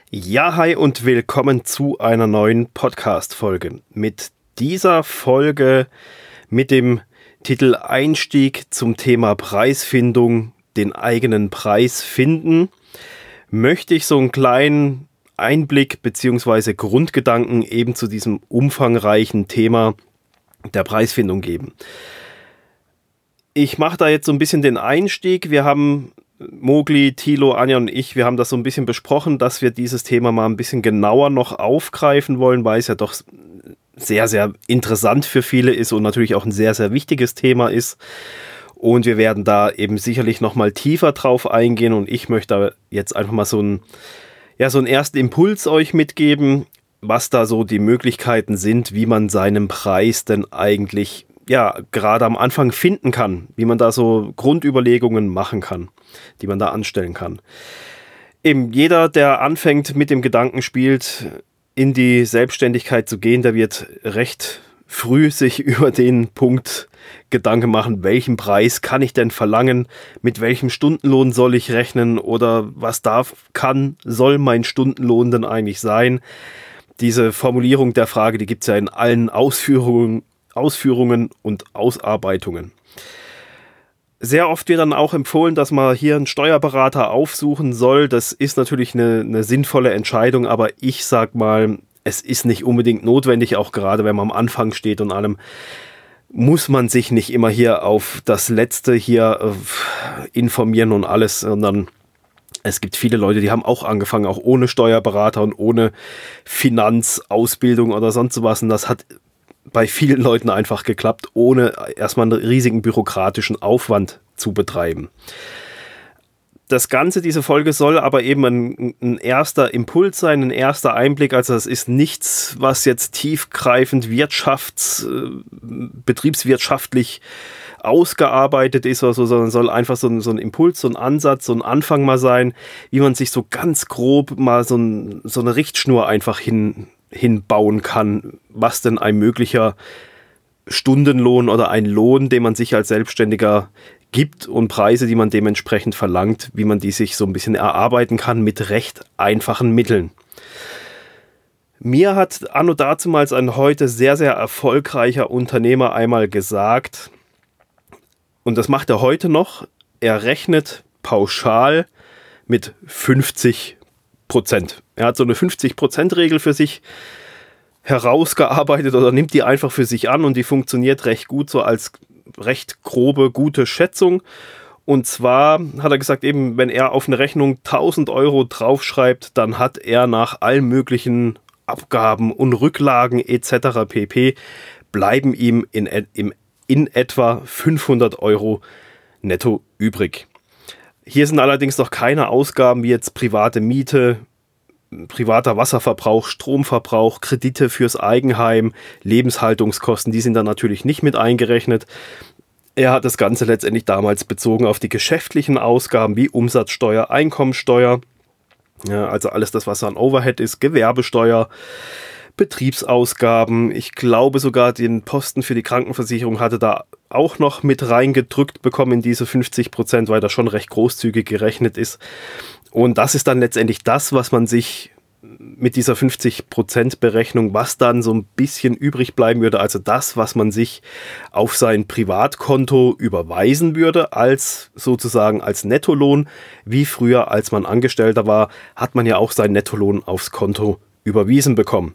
Ja, hi und willkommen zu einer neuen Podcast-Folge. Mit dieser Folge mit dem Titel Einstieg zum Thema Preisfindung, den eigenen Preis finden, möchte ich so einen kleinen Einblick bzw. Grundgedanken eben zu diesem umfangreichen Thema der Preisfindung geben. Ich mache da jetzt so ein bisschen den Einstieg. Wir haben Mogli, Thilo, Anja und ich, wir haben das so ein bisschen besprochen, dass wir dieses Thema mal ein bisschen genauer noch aufgreifen wollen, weil es ja doch sehr, sehr interessant für viele ist und natürlich auch ein sehr, sehr wichtiges Thema ist. Und wir werden da eben sicherlich noch mal tiefer drauf eingehen und ich möchte jetzt einfach mal so einen ersten Impuls euch mitgeben, was da so die Möglichkeiten sind, wie man seinen Preis denn eigentlich gerade am Anfang finden kann, wie man da so Grundüberlegungen machen kann, die man da anstellen kann. Eben jeder, der anfängt mit dem Gedanken spielt, in die Selbstständigkeit zu gehen, der wird recht früh sich über den Punkt Gedanken machen, welchen Preis kann ich denn verlangen, mit welchem Stundenlohn soll ich rechnen oder was soll mein Stundenlohn denn eigentlich sein? Diese Formulierung der Frage, die gibt es ja in allen Ausführungen und Ausarbeitungen. Sehr oft wird dann auch empfohlen, dass man hier einen Steuerberater aufsuchen soll. Das ist natürlich eine sinnvolle Entscheidung, aber ich sag mal, es ist nicht unbedingt notwendig, auch gerade wenn man am Anfang steht und allem, muss man sich nicht immer hier auf das Letzte hier informieren und alles, sondern es gibt viele Leute, die haben auch angefangen, auch ohne Steuerberater und ohne Finanzausbildung oder sonst was, und das hat bei vielen Leuten einfach geklappt, ohne erstmal einen riesigen bürokratischen Aufwand zu betreiben. Das Ganze, diese Folge soll aber eben ein erster Impuls sein, ein erster Einblick. Also es ist nichts, was jetzt tiefgreifend betriebswirtschaftlich ausgearbeitet ist oder so, sondern soll einfach so ein Impuls, so ein Ansatz, so ein Anfang mal sein, wie man sich so ganz grob mal so eine Richtschnur einfach hinbauen kann, was denn ein möglicher Stundenlohn oder ein Lohn, den man sich als Selbstständiger gibt und Preise, die man dementsprechend verlangt, wie man die sich so ein bisschen erarbeiten kann mit recht einfachen Mitteln. Mir hat anno dazumals ein heute sehr, sehr erfolgreicher Unternehmer einmal gesagt, und das macht er heute noch, er rechnet pauschal mit 50%. Er hat so eine 50%-Regel für sich herausgearbeitet oder nimmt die einfach für sich an und die funktioniert recht gut, so als recht grobe, gute Schätzung. Und zwar hat er gesagt, eben wenn er auf eine Rechnung 1.000 Euro draufschreibt, dann hat er nach allen möglichen Abgaben und Rücklagen etc. pp. bleiben ihm in etwa 500 Euro netto übrig. Hier sind allerdings noch keine Ausgaben wie jetzt private Miete, privater Wasserverbrauch, Stromverbrauch, Kredite fürs Eigenheim, Lebenshaltungskosten, die sind dann natürlich nicht mit eingerechnet. Er hat das Ganze letztendlich damals bezogen auf die geschäftlichen Ausgaben wie Umsatzsteuer, Einkommensteuer, ja, also alles das, was an Overhead ist, Gewerbesteuer, Betriebsausgaben. Ich glaube sogar den Posten für die Krankenversicherung hatte da auch noch mit reingedrückt bekommen in diese 50%, weil das schon recht großzügig gerechnet ist. Und das ist dann letztendlich das, was man sich mit dieser 50% Berechnung, was dann so ein bisschen übrig bleiben würde, also das, was man sich auf sein Privatkonto überweisen würde, als sozusagen als Nettolohn. Wie früher, als man Angestellter war, hat man ja auch seinen Nettolohn aufs Konto überwiesen bekommen.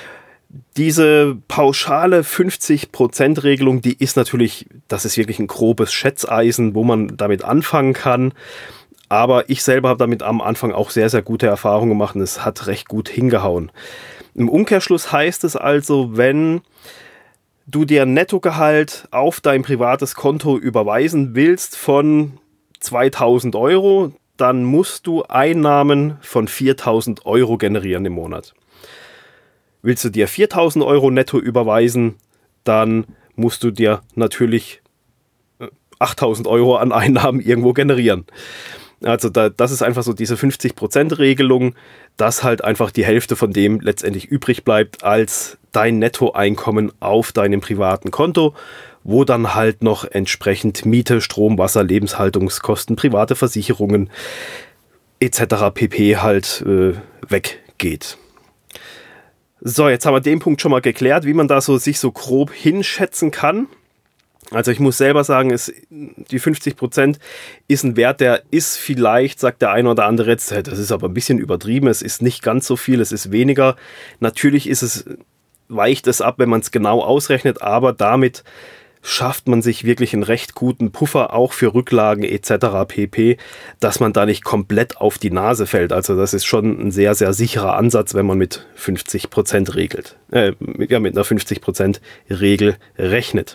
Diese pauschale 50%-Regelung, die ist natürlich, das ist wirklich ein grobes Schätzeisen, wo man damit anfangen kann. Aber ich selber habe damit am Anfang auch sehr, sehr gute Erfahrungen gemacht und es hat recht gut hingehauen. Im Umkehrschluss heißt es also, wenn du dir ein Nettogehalt auf dein privates Konto überweisen willst von 2.000 Euro, dann musst du Einnahmen von 4.000 Euro generieren im Monat. Willst du dir 4.000 Euro netto überweisen, dann musst du dir natürlich 8.000 Euro an Einnahmen irgendwo generieren. Also das ist einfach so diese 50%-Regelung, dass halt einfach die Hälfte von dem letztendlich übrig bleibt als dein Nettoeinkommen auf deinem privaten Konto, wo dann halt noch entsprechend Miete, Strom, Wasser, Lebenshaltungskosten, private Versicherungen, etc. pp. Halt weggeht. So, jetzt haben wir den Punkt schon mal geklärt, wie man da so sich so grob hinschätzen kann. Also ich muss selber sagen, die 50% ist ein Wert, der ist vielleicht, sagt der eine oder andere jetzt, das ist aber ein bisschen übertrieben, es ist nicht ganz so viel, es ist weniger. Natürlich weicht es ab, wenn man es genau ausrechnet, aber damit schafft man sich wirklich einen recht guten Puffer, auch für Rücklagen etc. pp., dass man da nicht komplett auf die Nase fällt. Also das ist schon ein sehr, sehr sicherer Ansatz, wenn man mit 50% mit einer 50% Regel rechnet.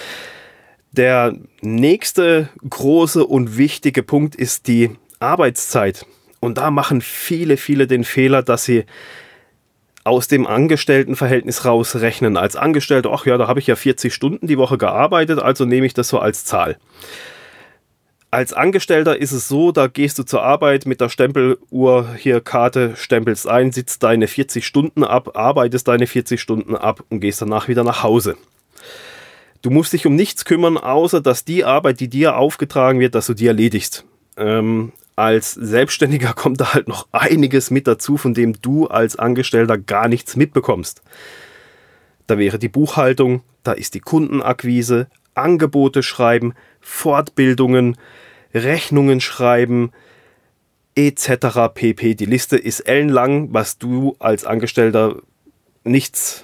Der nächste große und wichtige Punkt ist die Arbeitszeit. Und da machen viele, viele den Fehler, dass sie aus dem Angestelltenverhältnis rausrechnen. Als Angestellter, ach ja, da habe ich ja 40 Stunden die Woche gearbeitet, also nehme ich das so als Zahl. Als Angestellter ist es so, da gehst du zur Arbeit mit der Stempeluhr, hier Karte, stempelst ein, sitzt deine 40 Stunden ab, arbeitest deine 40 Stunden ab und gehst danach wieder nach Hause. Du musst dich um nichts kümmern, außer dass die Arbeit, die dir aufgetragen wird, dass du die erledigst. Als Selbstständiger kommt da halt noch einiges mit dazu, von dem du als Angestellter gar nichts mitbekommst. Da wäre die Buchhaltung, da ist die Kundenakquise, Angebote schreiben, Fortbildungen, Rechnungen schreiben, etc. pp. Die Liste ist ellenlang, was du als Angestellter nichts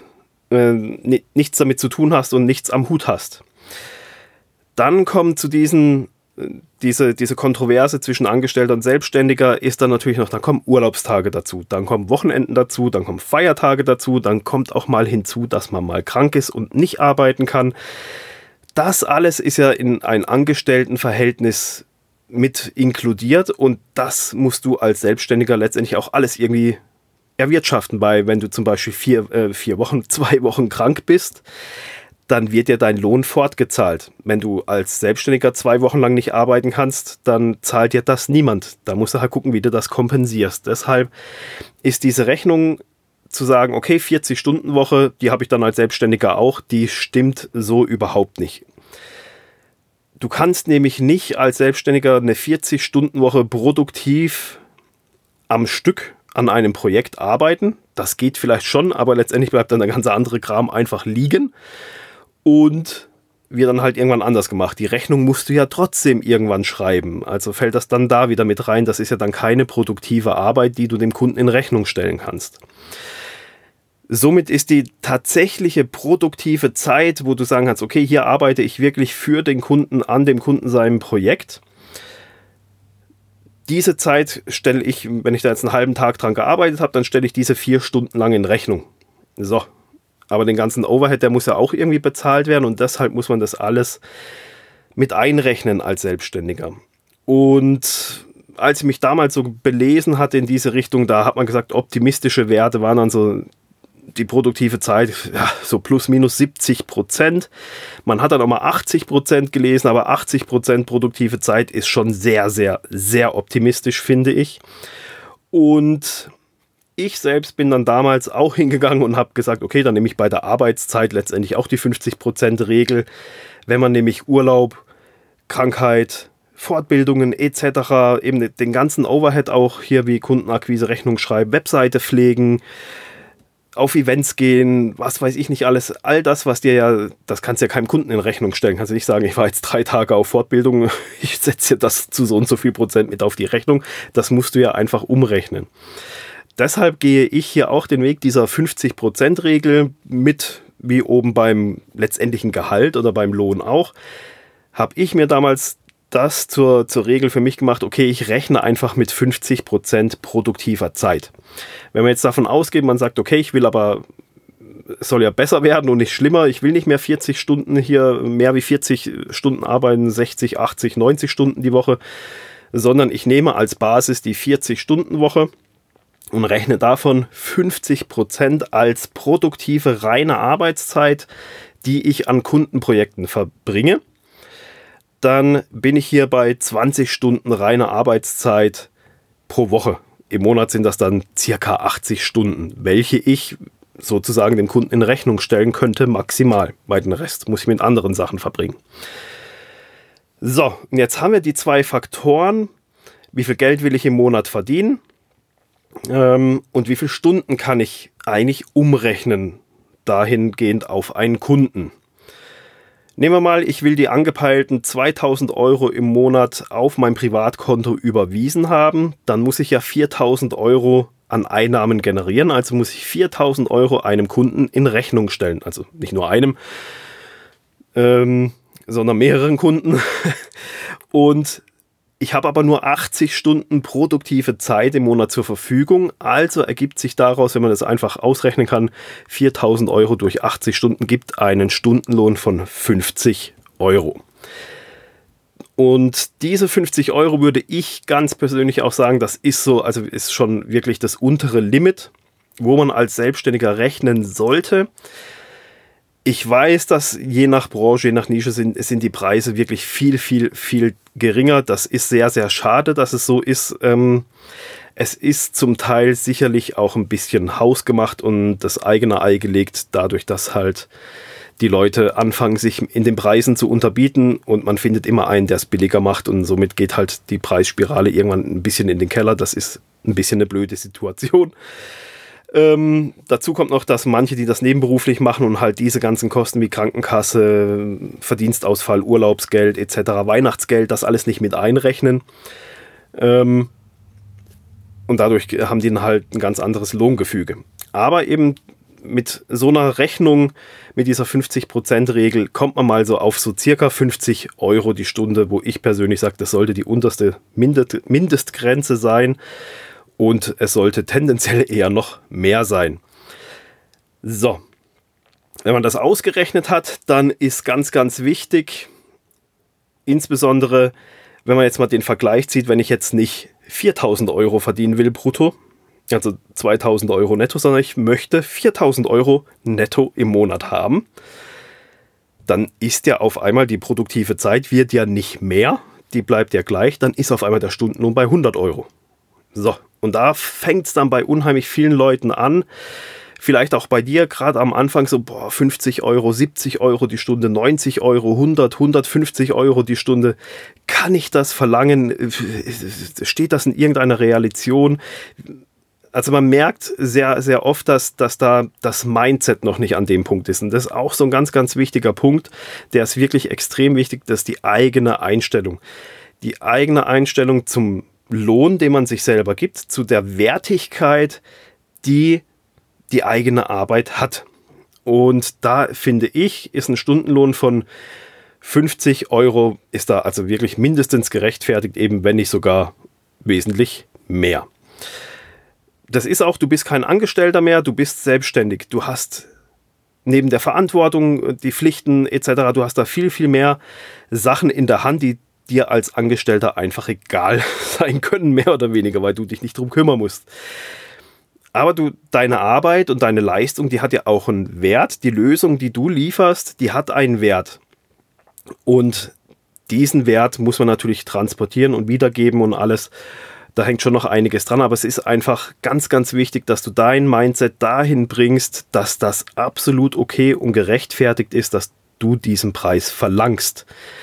damit zu tun hast und nichts am Hut hast. Dann kommt zu diese Kontroverse zwischen Angestellter und Selbstständiger, ist dann natürlich noch, dann kommen Urlaubstage dazu, dann kommen Wochenenden dazu, dann kommen Feiertage dazu, dann kommt auch mal hinzu, dass man mal krank ist und nicht arbeiten kann. Das alles ist ja in ein Angestelltenverhältnis mit inkludiert und das musst du als Selbstständiger letztendlich auch alles irgendwie erwirtschaften, weil wenn du zum Beispiel 2 Wochen krank bist, dann wird dir dein Lohn fortgezahlt. Wenn du als Selbstständiger 2 Wochen lang nicht arbeiten kannst, dann zahlt dir das niemand. Da musst du halt gucken, wie du das kompensierst. Deshalb ist diese Rechnung zu sagen, okay, 40-Stunden-Woche, die habe ich dann als Selbstständiger auch, die stimmt so überhaupt nicht. Du kannst nämlich nicht als Selbstständiger eine 40-Stunden-Woche produktiv am Stück an einem Projekt arbeiten. Das geht vielleicht schon, aber letztendlich bleibt dann der ganze andere Kram einfach liegen und wird dann halt irgendwann anders gemacht. Die Rechnung musst du ja trotzdem irgendwann schreiben. Also fällt das dann da wieder mit rein. Das ist ja dann keine produktive Arbeit, die du dem Kunden in Rechnung stellen kannst. Somit ist die tatsächliche produktive Zeit, wo du sagen kannst, okay, hier arbeite ich wirklich für den Kunden, an dem Kunden seinem Projekt. Diese Zeit stelle ich, wenn ich da jetzt einen halben Tag dran gearbeitet habe, dann stelle ich diese 4 Stunden lang in Rechnung. So, aber den ganzen Overhead, der muss ja auch irgendwie bezahlt werden und deshalb muss man das alles mit einrechnen als Selbstständiger. Und als ich mich damals so belesen hatte in diese Richtung, da hat man gesagt, optimistische Werte waren dann so die produktive Zeit, ja, so plus minus 70%. Man hat dann auch mal 80% gelesen, aber 80% produktive Zeit ist schon sehr, sehr, sehr optimistisch, finde ich. Und ich selbst bin dann damals auch hingegangen und habe gesagt, okay, dann nehme ich bei der Arbeitszeit letztendlich auch die 50%-Regel. Wenn man nämlich Urlaub, Krankheit, Fortbildungen etc., eben den ganzen Overhead auch hier wie Kundenakquise, Rechnung schreiben, Webseite pflegen, auf Events gehen, was weiß ich nicht alles, all das, was dir ja, das kannst du ja keinem Kunden in Rechnung stellen. Kannst du nicht sagen, ich war jetzt 3 Tage auf Fortbildung, ich setze dir das zu so und so viel Prozent mit auf die Rechnung. Das musst du ja einfach umrechnen. Deshalb gehe ich hier auch den Weg dieser 50%-Regel mit, wie oben beim letztendlichen Gehalt oder beim Lohn auch, habe ich mir damals das zur Regel für mich gemacht, okay, ich rechne einfach mit 50% produktiver Zeit. Wenn wir jetzt davon ausgehen, man sagt, okay, ich will aber, es soll ja besser werden und nicht schlimmer, ich will nicht mehr 40 Stunden hier, mehr wie 40 Stunden arbeiten, 60, 80, 90 Stunden die Woche, sondern ich nehme als Basis die 40-Stunden-Woche und rechne davon 50% als produktive, reine Arbeitszeit, die ich an Kundenprojekten verbringe. Dann bin ich hier bei 20 Stunden reiner Arbeitszeit pro Woche. Im Monat sind das dann circa 80 Stunden, welche ich sozusagen dem Kunden in Rechnung stellen könnte, maximal. Weil den Rest muss ich mit anderen Sachen verbringen. So, und jetzt haben wir die 2 Faktoren wie viel Geld will ich im Monat verdienen und wie viele Stunden kann ich eigentlich umrechnen, dahingehend auf einen Kunden. Nehmen wir mal, ich will die angepeilten 2.000 Euro im Monat auf mein Privatkonto überwiesen haben, dann muss ich ja 4.000 Euro an Einnahmen generieren, also muss ich 4.000 Euro einem Kunden in Rechnung stellen, also nicht nur einem, sondern mehreren Kunden. Und ich habe aber nur 80 Stunden produktive Zeit im Monat zur Verfügung, also ergibt sich daraus, wenn man das einfach ausrechnen kann, 4.000 Euro durch 80 Stunden gibt einen Stundenlohn von 50 Euro. Und diese 50 Euro würde ich ganz persönlich auch sagen, das ist so, also ist schon wirklich das untere Limit, wo man als Selbstständiger rechnen sollte. Ich weiß, dass je nach Branche, je nach Nische sind die Preise wirklich viel, viel, viel geringer. Das ist sehr, sehr schade, dass es so ist. Es ist zum Teil sicherlich auch ein bisschen hausgemacht und das eigene Ei gelegt, dadurch, dass halt die Leute anfangen, sich in den Preisen zu unterbieten und man findet immer einen, der es billiger macht und somit geht halt die Preisspirale irgendwann ein bisschen in den Keller. Das ist ein bisschen eine blöde Situation. Dazu kommt noch, dass manche, die das nebenberuflich machen und halt diese ganzen Kosten wie Krankenkasse, Verdienstausfall, Urlaubsgeld etc., Weihnachtsgeld, das alles nicht mit einrechnen. Und dadurch haben die dann halt ein ganz anderes Lohngefüge. Aber eben mit so einer Rechnung, mit dieser 50%-Regel, kommt man mal so auf so circa 50 Euro die Stunde, wo ich persönlich sage, das sollte die unterste Mindestgrenze sein. Und es sollte tendenziell eher noch mehr sein. So, wenn man das ausgerechnet hat, dann ist ganz, ganz wichtig, insbesondere wenn man jetzt mal den Vergleich zieht, wenn ich jetzt nicht 4.000 Euro verdienen will brutto, also 2.000 Euro netto, sondern ich möchte 4.000 Euro netto im Monat haben, dann ist ja auf einmal die produktive Zeit, wird ja nicht mehr, die bleibt ja gleich, dann ist auf einmal der Stundenlohn bei 100 Euro. So, und da fängt es dann bei unheimlich vielen Leuten an, vielleicht auch bei dir, gerade am Anfang so, 50 Euro, 70 Euro die Stunde, 90 Euro, 100, 150 Euro die Stunde. Kann ich das verlangen? Steht das in irgendeiner Relation? Also man merkt sehr, sehr oft, dass da das Mindset noch nicht an dem Punkt ist. Und das ist auch so ein ganz, ganz wichtiger Punkt, der ist wirklich extrem wichtig, das ist die eigene Einstellung. Die eigene Einstellung zum Lohn, den man sich selber gibt, zu der Wertigkeit, die die eigene Arbeit hat. Und da finde ich, ist ein Stundenlohn von 50 Euro, ist da also wirklich mindestens gerechtfertigt, eben wenn nicht sogar wesentlich mehr. Das ist auch, du bist kein Angestellter mehr, du bist selbstständig. Du hast neben der Verantwortung, die Pflichten etc., du hast da viel, viel mehr Sachen in der Hand, die dir als Angestellter einfach egal sein können, mehr oder weniger, weil du dich nicht drum kümmern musst. Aber deine Arbeit und deine Leistung, die hat ja auch einen Wert. Die Lösung, die du lieferst, die hat einen Wert. Und diesen Wert muss man natürlich transportieren und wiedergeben und alles. Da hängt schon noch einiges dran, aber es ist einfach ganz, ganz wichtig, dass du dein Mindset dahin bringst, dass das absolut okay und gerechtfertigt ist, dass du diesen Preis verlangst.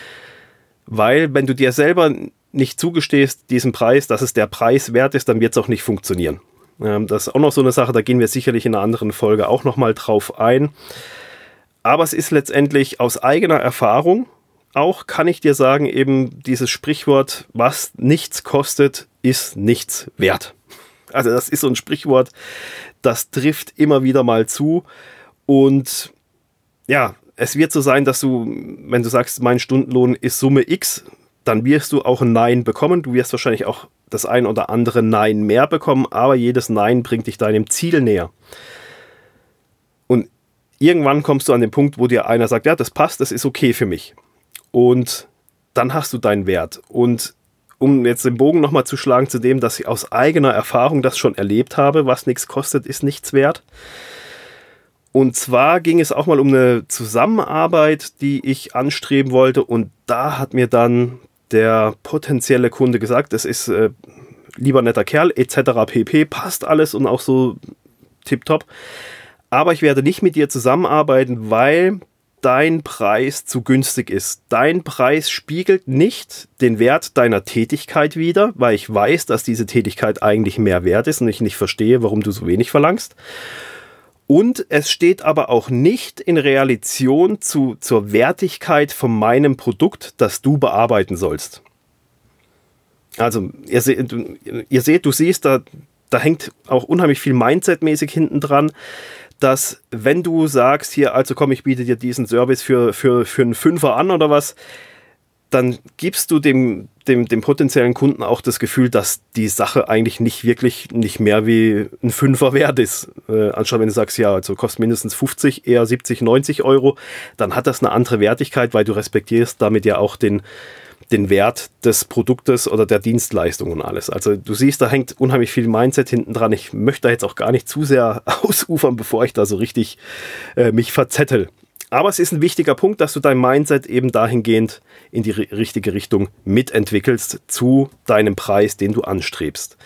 Weil wenn du dir selber nicht zugestehst, diesen Preis, dass es der Preis wert ist, dann wird es auch nicht funktionieren. Das ist auch noch so eine Sache, da gehen wir sicherlich in einer anderen Folge auch nochmal drauf ein. Aber es ist letztendlich aus eigener Erfahrung, auch kann ich dir sagen, eben dieses Sprichwort, was nichts kostet, ist nichts wert. Also das ist so ein Sprichwort, das trifft immer wieder mal zu. Und ja, es wird so sein, dass du, wenn du sagst, mein Stundenlohn ist Summe X, dann wirst du auch ein Nein bekommen. Du wirst wahrscheinlich auch das ein oder andere Nein mehr bekommen, aber jedes Nein bringt dich deinem Ziel näher. Und irgendwann kommst du an den Punkt, wo dir einer sagt, ja, das passt, das ist okay für mich. Und dann hast du deinen Wert. Und um jetzt den Bogen nochmal zu schlagen zu dem, dass ich aus eigener Erfahrung das schon erlebt habe, was nichts kostet, ist nichts wert. Und zwar ging es auch mal um eine Zusammenarbeit, die ich anstreben wollte. Und da hat mir dann der potenzielle Kunde gesagt, das ist lieber netter Kerl, etc. pp. Passt alles und auch so tipptopp. Aber ich werde nicht mit dir zusammenarbeiten, weil dein Preis zu günstig ist. Dein Preis spiegelt nicht den Wert deiner Tätigkeit wider, weil ich weiß, dass diese Tätigkeit eigentlich mehr wert ist und ich nicht verstehe, warum du so wenig verlangst. Und es steht aber auch nicht in Relation zur Wertigkeit von meinem Produkt, das du bearbeiten sollst. Also ihr seht, du siehst, da hängt auch unheimlich viel Mindset-mäßig hinten dran, dass wenn du sagst, hier, also komm, ich biete dir diesen Service für einen Fünfer an oder was, dann gibst du dem potenziellen Kunden auch das Gefühl, dass die Sache eigentlich nicht mehr wie ein Fünfer wert ist. Anstatt wenn du sagst, ja, also kostet mindestens 50, eher 70, 90 Euro, dann hat das eine andere Wertigkeit, weil du respektierst damit ja auch den Wert des Produktes oder der Dienstleistung und alles. Also du siehst, da hängt unheimlich viel Mindset hinten dran. Ich möchte da jetzt auch gar nicht zu sehr ausufern, bevor ich da so richtig mich verzettel. Aber es ist ein wichtiger Punkt, dass du dein Mindset eben dahingehend in die richtige Richtung mitentwickelst zu deinem Preis, den du anstrebst.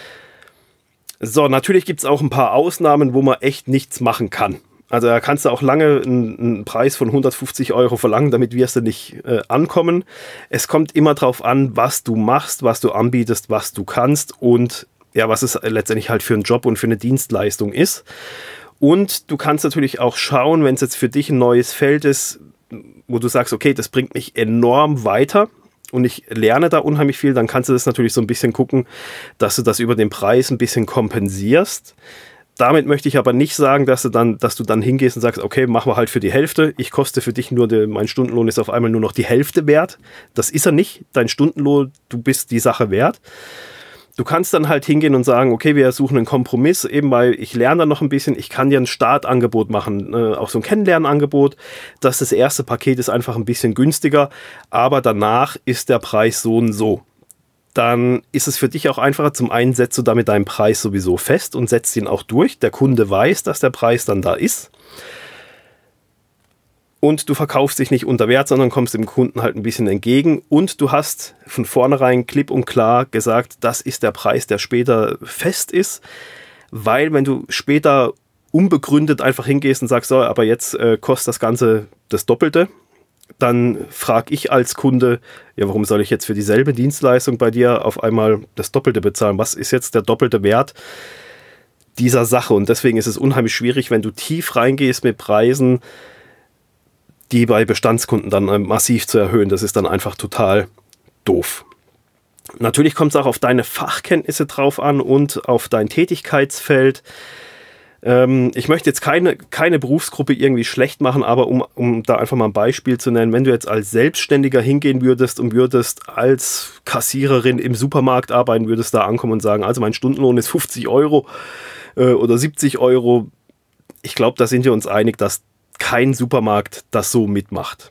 So, natürlich gibt es auch ein paar Ausnahmen, wo man echt nichts machen kann. Also da kannst du auch lange einen Preis von 150 Euro verlangen, damit wirst du nicht ankommen. Es kommt immer darauf an, was du machst, was du anbietest, was du kannst und ja, was es letztendlich halt für einen Job und für eine Dienstleistung ist. Und du kannst natürlich auch schauen, wenn es jetzt für dich ein neues Feld ist, wo du sagst, okay, das bringt mich enorm weiter und ich lerne da unheimlich viel, dann kannst du das natürlich so ein bisschen gucken, dass du das über den Preis ein bisschen kompensierst. Damit möchte ich aber nicht sagen, dass du dann hingehst und sagst, okay, machen wir halt für die Hälfte. Ich koste für dich mein Stundenlohn ist auf einmal nur noch die Hälfte wert. Das ist er nicht. Dein Stundenlohn, du bist die Sache wert. Du kannst dann halt hingehen und sagen, okay, wir suchen einen Kompromiss, eben weil ich lerne dann noch ein bisschen. Ich kann dir ein Startangebot machen, auch so ein Kennenlernangebot. Das erste Paket ist einfach ein bisschen günstiger, aber danach ist der Preis so und so. Dann ist es für dich auch einfacher. Zum einen setzt du damit deinen Preis sowieso fest und setzt ihn auch durch. Der Kunde weiß, dass der Preis dann da ist. Und du verkaufst dich nicht unter Wert, sondern kommst dem Kunden halt ein bisschen entgegen. Und du hast von vornherein klipp und klar gesagt, das ist der Preis, der später fest ist. Weil wenn du später unbegründet einfach hingehst und sagst, so, aber jetzt kostet das Ganze das Doppelte, dann frage ich als Kunde, ja, warum soll ich jetzt für dieselbe Dienstleistung bei dir auf einmal das Doppelte bezahlen? Was ist jetzt der doppelte Wert dieser Sache? Und deswegen ist es unheimlich schwierig, wenn du tief reingehst mit Preisen, die bei Bestandskunden dann massiv zu erhöhen. Das ist dann einfach total doof. Natürlich kommt es auch auf deine Fachkenntnisse drauf an und auf dein Tätigkeitsfeld. Ich möchte jetzt keine Berufsgruppe irgendwie schlecht machen, aber um da einfach mal ein Beispiel zu nennen, wenn du jetzt als Selbstständiger hingehen würdest und würdest als Kassiererin im Supermarkt arbeiten, würdest da ankommen und sagen, also mein Stundenlohn ist 50 Euro oder 70 Euro. Ich glaube, da sind wir uns einig, dass kein Supermarkt das so mitmacht.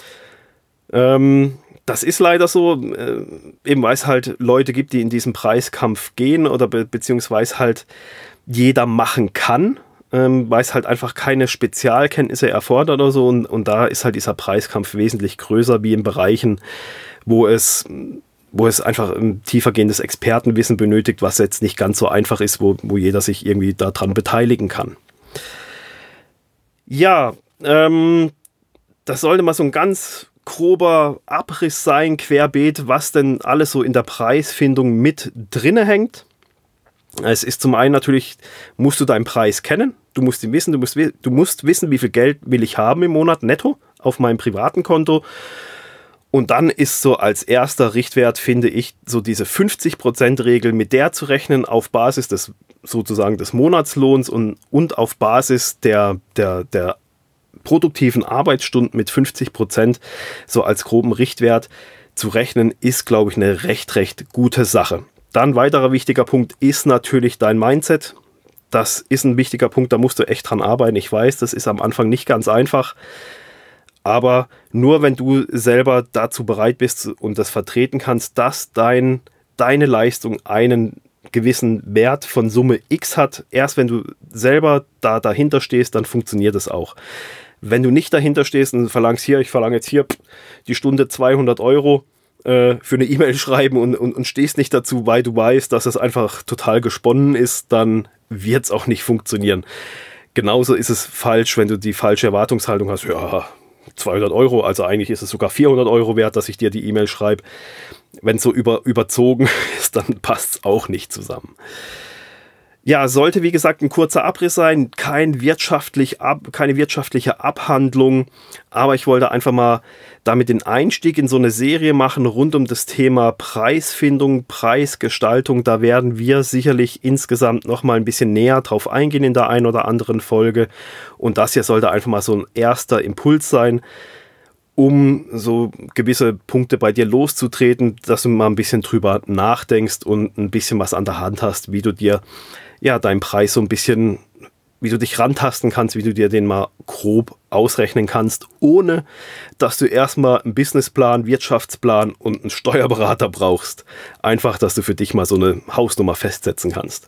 Das ist leider so, eben weil es halt Leute gibt, die in diesen Preiskampf gehen oder beziehungsweise halt jeder machen kann, weil es halt einfach keine Spezialkenntnisse erfordert oder so und da ist halt dieser Preiskampf wesentlich größer wie in Bereichen, wo es einfach ein tiefergehendes Expertenwissen benötigt, was jetzt nicht ganz so einfach ist, wo jeder sich irgendwie daran beteiligen kann. Ja, das sollte mal so ein ganz grober Abriss sein, querbeet, was denn alles so in der Preisfindung mit drinne hängt. Es ist zum einen natürlich, musst du deinen Preis kennen, du musst ihn wissen, du musst wissen, wie viel Geld will ich haben im Monat netto auf meinem privaten Konto. Und dann ist so als erster Richtwert, finde ich, so diese 50%-Regel, mit der zu rechnen auf Basis des sozusagen des Monatslohns und auf Basis der produktiven Arbeitsstunden mit 50% so als groben Richtwert zu rechnen, ist, glaube ich, eine recht gute Sache. Dann weiterer wichtiger Punkt ist natürlich dein Mindset. Das ist ein wichtiger Punkt, da musst du echt dran arbeiten. Ich weiß, das ist am Anfang nicht ganz einfach, aber nur wenn du selber dazu bereit bist und das vertreten kannst, dass deine Leistung einen gewissen Wert von Summe X hat, erst wenn du selber dahinter stehst, dann funktioniert es auch. Wenn du nicht dahinter stehst und verlangst ich verlange jetzt hier die Stunde 200 Euro, für eine E-Mail schreiben und stehst nicht dazu, weil du weißt, dass es einfach total gesponnen ist, dann wird es auch nicht funktionieren. Genauso ist es falsch, wenn du die falsche Erwartungshaltung hast, ja, 200 Euro, also eigentlich ist es sogar 400 Euro wert, dass ich dir die E-Mail schreibe. Wenn es so überzogen ist, dann passt es auch nicht zusammen. Ja, sollte wie gesagt ein kurzer Abriss sein, keine wirtschaftliche Abhandlung, aber ich wollte einfach mal damit den Einstieg in so eine Serie machen rund um das Thema Preisfindung, Preisgestaltung. Da werden wir sicherlich insgesamt noch mal ein bisschen näher drauf eingehen in der einen oder anderen Folge. Und das hier sollte einfach mal so ein erster Impuls sein, um so gewisse Punkte bei dir loszutreten, dass du mal ein bisschen drüber nachdenkst und ein bisschen was an der Hand hast, wie du dir deinen Preis so ein bisschen, wie du dich rantasten kannst, wie du dir den mal grob ausrechnen kannst, ohne dass du erstmal einen Businessplan, Wirtschaftsplan und einen Steuerberater brauchst. Einfach, dass du für dich mal so eine Hausnummer festsetzen kannst.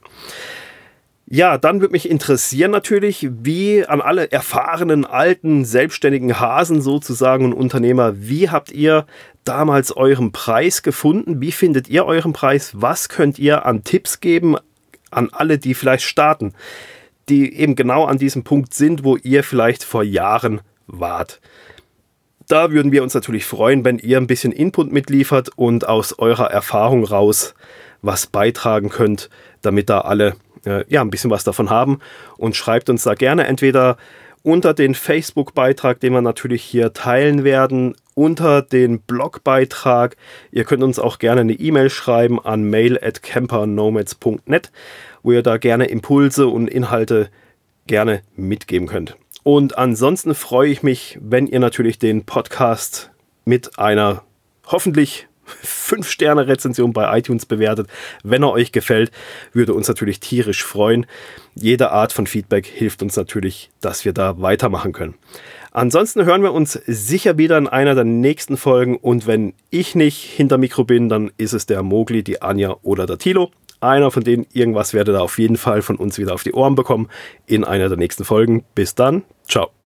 Ja, dann würde mich interessieren natürlich, wie an alle erfahrenen, alten, selbstständigen Hasen sozusagen und Unternehmer, wie habt ihr damals euren Preis gefunden? Wie findet ihr euren Preis? Was könnt ihr an Tipps geben an alle, die vielleicht starten, die eben genau an diesem Punkt sind, wo ihr vielleicht vor Jahren wart? Da würden wir uns natürlich freuen, wenn ihr ein bisschen Input mitliefert und aus eurer Erfahrung raus was beitragen könnt, damit da alle ein bisschen was davon haben. Und schreibt uns da gerne entweder unter den Facebook-Beitrag, den wir natürlich hier teilen werden, unter den Blogbeitrag. Ihr könnt uns auch gerne eine E-Mail schreiben an mail@campernomads.net, wo ihr da gerne Impulse und Inhalte gerne mitgeben könnt. Und ansonsten freue ich mich, wenn ihr natürlich den Podcast mit einer hoffentlich 5-Sterne-Rezension bei iTunes bewertet. Wenn er euch gefällt, würde uns natürlich tierisch freuen. Jede Art von Feedback hilft uns natürlich, dass wir da weitermachen können. Ansonsten hören wir uns sicher wieder in einer der nächsten Folgen und wenn ich nicht hinter Mikro bin, dann ist es der Mogli, die Anja oder der Thilo. Einer von denen, irgendwas werdet ihr auf jeden Fall von uns wieder auf die Ohren bekommen in einer der nächsten Folgen. Bis dann, ciao.